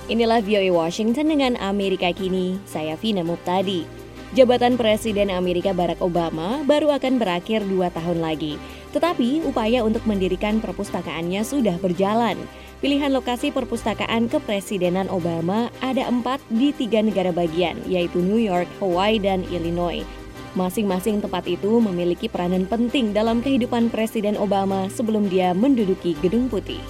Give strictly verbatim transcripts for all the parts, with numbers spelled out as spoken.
Inilah V O A Washington dengan Amerika Kini, saya Vina Muptadi. Jabatan Presiden Amerika Barack Obama baru akan berakhir dua tahun lagi. Tetapi upaya untuk mendirikan perpustakaannya sudah berjalan. Pilihan lokasi perpustakaan kepresidenan Obama ada empat di tiga negara bagian, yaitu New York, Hawaii, dan Illinois. Masing-masing tempat itu memiliki peranan penting dalam kehidupan Presiden Obama sebelum dia menduduki Gedung Putih.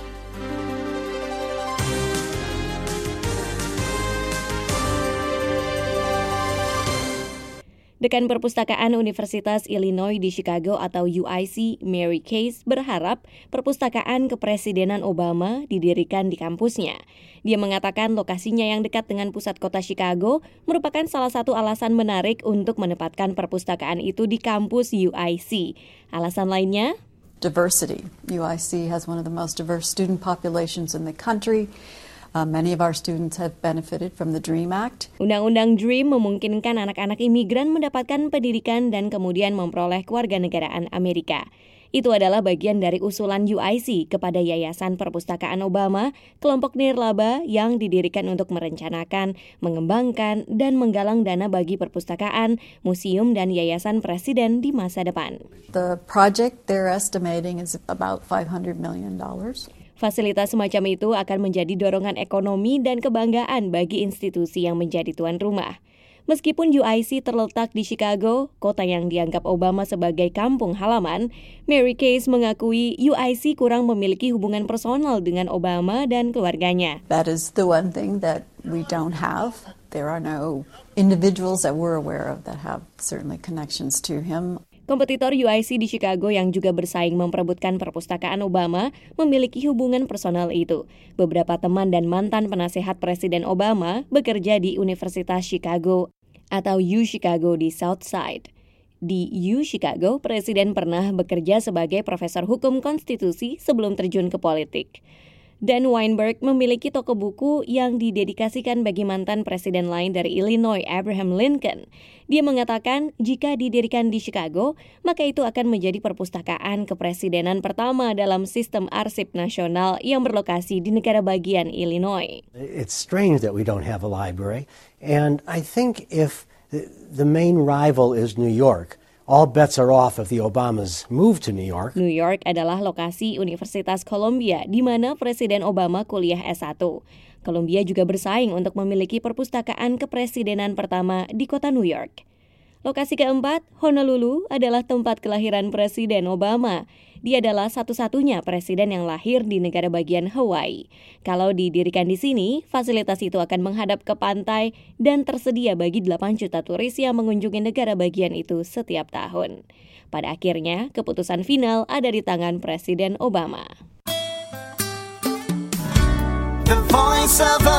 Dekan Perpustakaan Universitas Illinois di Chicago atau U I C, Mary Case, berharap perpustakaan kepresidenan Obama didirikan di kampusnya. Dia mengatakan lokasinya yang dekat dengan pusat kota Chicago merupakan salah satu alasan menarik untuk menempatkan perpustakaan itu di kampus U I C. Alasan lainnya? Diversity. U I C has one of the most diverse student populations in the country. Uh, many of our students have benefited from the DREAM Act. Undang-undang DREAM memungkinkan anak-anak imigran mendapatkan pendidikan dan kemudian memperoleh kewarganegaraan Amerika. Itu adalah bagian dari usulan U I C kepada Yayasan Perpustakaan Obama, kelompok nirlaba yang didirikan untuk merencanakan, mengembangkan, dan menggalang dana bagi perpustakaan, museum, dan yayasan presiden di masa depan. The project they're estimating is about five hundred million dollars. Fasilitas semacam itu akan menjadi dorongan ekonomi dan kebanggaan bagi institusi yang menjadi tuan rumah. Meskipun U I C terletak di Chicago, kota yang dianggap Obama sebagai kampung halaman, Mary Case mengakui U I C kurang memiliki hubungan personal dengan Obama dan keluarganya. That is the one thing that we don't have. There are no individuals that we're aware of that have certainly connections to him. Kompetitor U I C di Chicago yang juga bersaing memperebutkan perpustakaan Obama memiliki hubungan personal itu. Beberapa teman dan mantan penasehat Presiden Obama bekerja di Universitas Chicago atau U Chicago di South Side. Di U Chicago, Presiden pernah bekerja sebagai profesor hukum konstitusi sebelum terjun ke politik. Dan Weinberg memiliki toko buku yang didedikasikan bagi mantan presiden lain dari Illinois, Abraham Lincoln. Dia mengatakan jika didirikan di Chicago, maka itu akan menjadi perpustakaan kepresidenan pertama dalam sistem arsip nasional yang berlokasi di negara bagian Illinois. It's strange that we don't have a library, and I think if the, the main rival is New York, all bets are off if the Obamas move to New York. New York adalah lokasi Universitas Columbia di mana Presiden Obama kuliah S satu. Columbia juga bersaing untuk memiliki perpustakaan kepresidenan pertama di kota New York. Lokasi keempat, Honolulu, adalah tempat kelahiran Presiden Obama. Dia adalah satu-satunya presiden yang lahir di negara bagian Hawaii. Kalau didirikan di sini, fasilitas itu akan menghadap ke pantai dan tersedia bagi delapan juta turis yang mengunjungi negara bagian itu setiap tahun. Pada akhirnya, keputusan final ada di tangan Presiden Obama. The Voice of